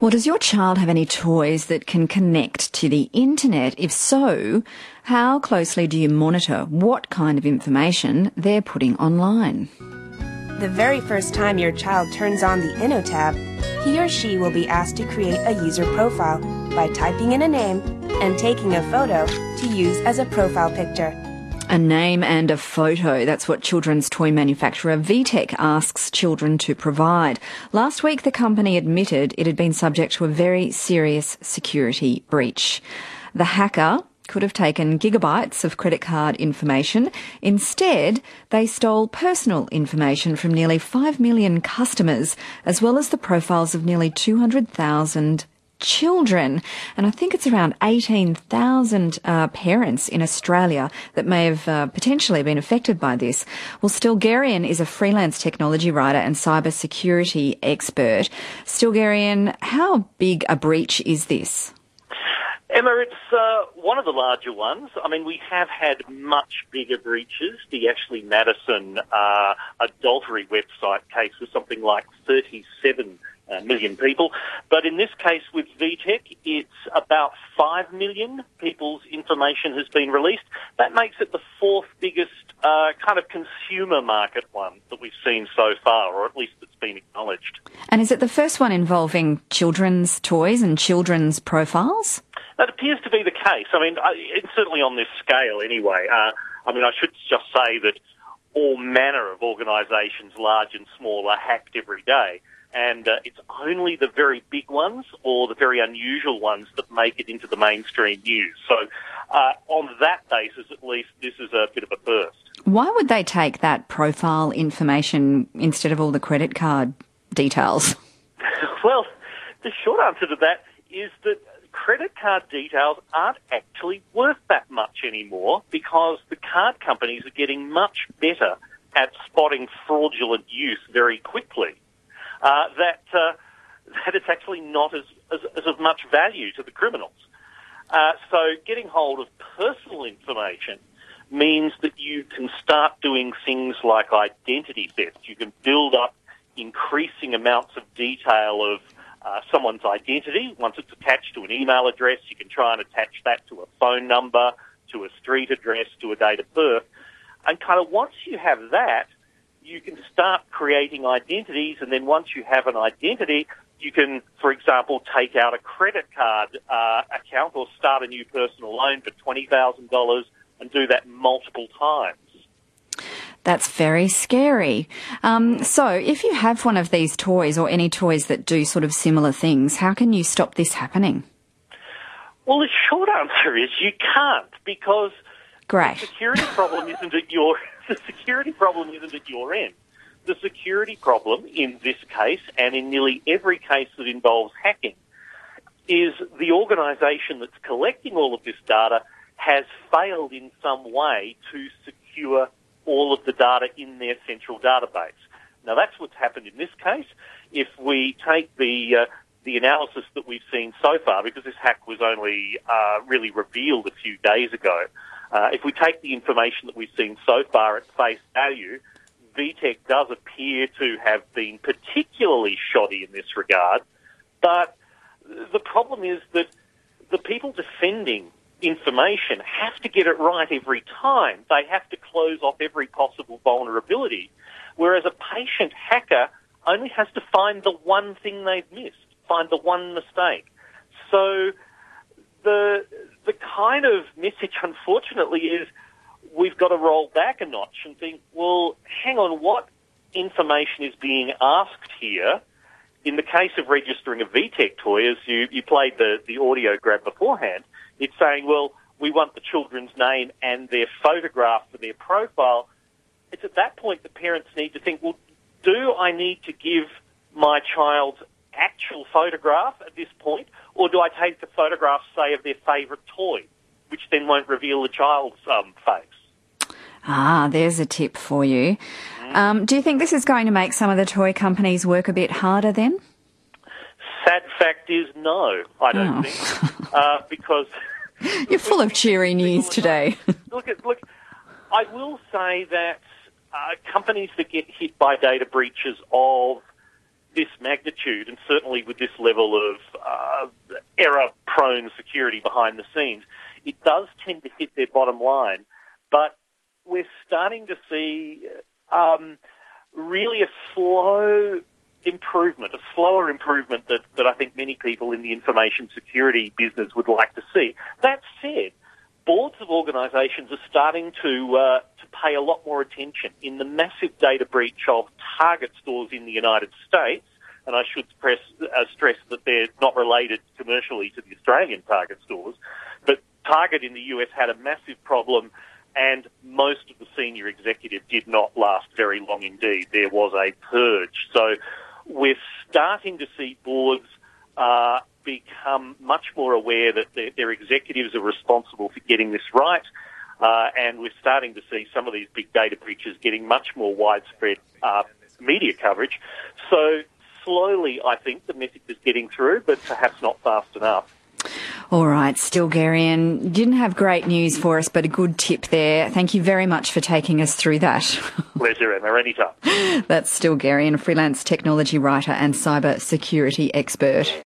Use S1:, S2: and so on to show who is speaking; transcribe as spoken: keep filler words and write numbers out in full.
S1: Well, does your child have any toys that can connect to the internet? If so, how closely do you monitor what kind of information they're putting online?
S2: The very first time your child turns on the Inno tab, he or she will be asked to create a user profile by typing in a name and taking a photo to use as a profile picture.
S1: A name and a photo. That's what children's toy manufacturer VTech asks children to provide. Last week, the company admitted it had been subject to a very serious security breach. The hacker could have taken gigabytes of credit card information. Instead, they stole personal information from nearly five million customers, as well as the profiles of nearly two hundred thousand children. And I think it's around eighteen thousand uh, parents in Australia that may have uh, potentially been affected by this. Well, Stilgherrian is a freelance technology writer and cyber security expert. Stilgherrian, how big a breach is this?
S3: Emma, it's uh, one of the larger ones. I mean, we have had much bigger breaches. The Ashley Madison uh, adultery website case was something like thirty-seven uh, million people. But in this case with VTech, it's about five million people's information has been released. That makes it the fourth biggest uh, kind of consumer market one that we've seen so far, or at least it's been acknowledged.
S1: And is it the first one involving children's toys and children's profiles?
S3: That appears to be the case. I mean, it's certainly on this scale anyway. Uh, I mean, I should just say that all manner of organisations, large and small, are hacked every day. And uh, it's only the very big ones or the very unusual ones that make it into the mainstream news. So uh, on that basis, at least, this is a bit of a first.
S1: Why would they take that profile information instead of all the credit card details?
S3: Well, the short answer to that is that credit card details aren't actually worth that much anymore because the card companies are getting much better at spotting fraudulent use very quickly. Uh, that uh, that it's actually not as, as, as of much value to the criminals. Uh, so getting hold of personal information means that you can start doing things like identity theft. You can build up increasing amounts of detail of uh, someone's identity. Once it's attached to an email address, you can try and attach that to a phone number, to a street address, to a date of birth. And kind of once you have that, you can start creating identities, and then once you have an identity, you can, for example, take out a credit card uh, account or start a new personal loan for twenty thousand dollars and do that multiple times.
S1: That's very scary. Um, so if you have one of these toys or any toys that do sort of similar things, how can you stop this happening?
S3: Well, the short answer is you can't, because
S1: Great.
S3: the security problem isn't at your the security problem isn't at your end. The security problem in this case, and in nearly every case that involves hacking, is the organisation that's collecting all of this data has failed in some way to secure all of the data in their central database. Now, that's what's happened in this case. If we take the uh, the analysis that we've seen so far, because this hack was only uh, really revealed a few days ago, uh, if we take the information that we've seen so far at face value, VTech does appear to have been particularly shoddy in this regard. But the problem is that the people defending information have to get it right every time. They have to close off every possible vulnerability, whereas a patient hacker only has to find the one thing they've missed, find the one mistake. So the the kind of message, unfortunately, is we've got to roll back a notch and think, well, hang on, what information is being asked here? In the case of registering a VTech toy, as you, you played the, the audio grab beforehand, it's saying, well, we want the children's name and their photograph for their profile. It's at that point that parents need to think, well, do I need to give my child's actual photograph at this point, or do I take the photograph, say, of their favourite toy, which then won't reveal the child's um, face?
S1: Ah, there's a tip for you. Mm. Um, do you think this is going to make some of the toy companies work a bit harder then?
S3: Sad fact is no, I don't
S1: oh.
S3: think, uh, because...
S1: You're full of cheery news today.
S3: Look, at, look, I will say that uh, companies that get hit by data breaches of this magnitude, and certainly with this level of uh, error-prone security behind the scenes, it does tend to hit their bottom line. But we're starting to see um, really a slow improvement, a slower improvement that, that I think many people in the information security business would like to see. That said, boards of organisations are starting to uh, to pay a lot more attention. In the massive data breach of Target stores in the United States, and I should stress, uh, stress that they're not related commercially to the Australian Target stores, but Target in the U S had a massive problem, and most of the senior executive did not last very long indeed. There was a purge. So we're starting to see boards uh, become much more aware that their, their executives are responsible for getting this right, uh, and we're starting to see some of these big data breaches getting much more widespread uh, media coverage. So slowly, I think, the message is getting through, but perhaps not fast enough.
S1: All right, Stilgherrian, didn't have great news for us, but a good tip there. Thank you very much for taking us through that.
S3: Pleasure, Emma, anytime.
S1: That's Stilgherrian, a freelance technology writer and cyber security expert.